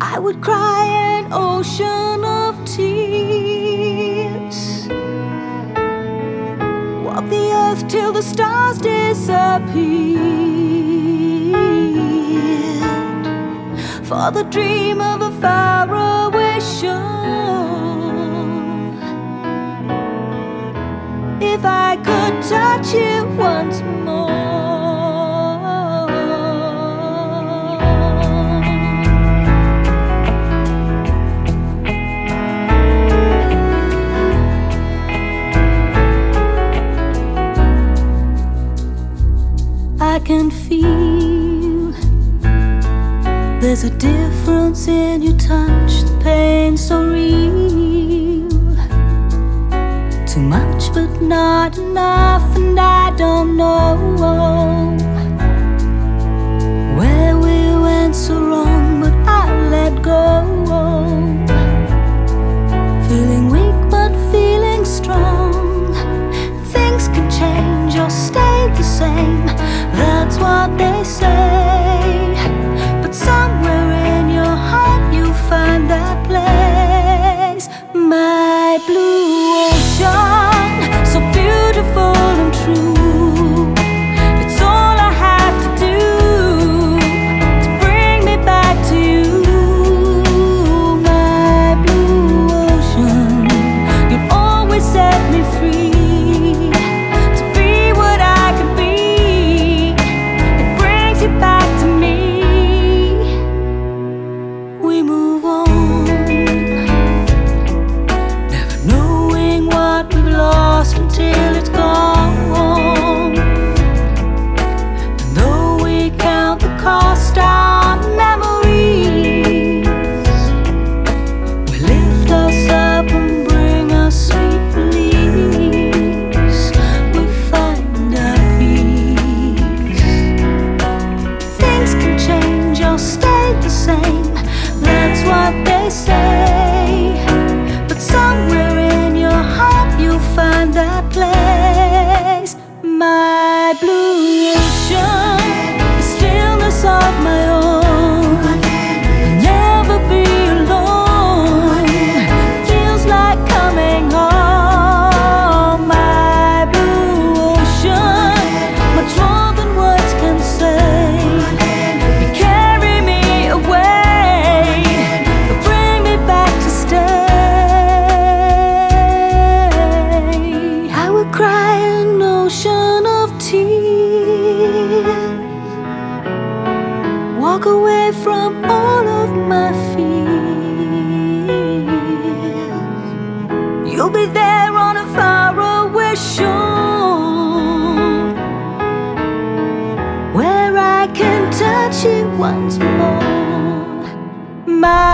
I would cry an ocean of tears, walk the earth till the stars disappeared, for the dream of a faraway shore. If I could touch you once more, I can feel there's a difference in your touch, the pain so real. Too much but not enough, and I don't know where we went so wrong, but I let go. Feeling weak but feeling strong. Things can change or stay the same, that's what they say. But somewhere in your heart you'll find that place. My blue ocean, so beautiful and true. It's all I have to do to bring me back to you. My blue ocean, you'll always set me free. Until it's gone. And though we count the cost, our memories will lift us up and bring us sweet release. We find our peace. Things can change or stay the same, that's what they say. But somewhere in your heart you'll find that place. My blue ocean, the stillness of my own. I'll never be alone. Feels like coming home. My blue ocean, much more than words can say. You carry me away, you bring me back to stay. Cry an ocean of tears, walk away from all of my fears. You'll be there on a faraway shore, where I can touch you once more. My